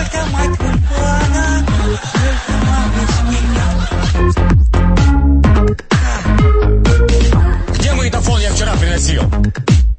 Только мать кульпана, только мать. Где магнитофон я вчера приносил?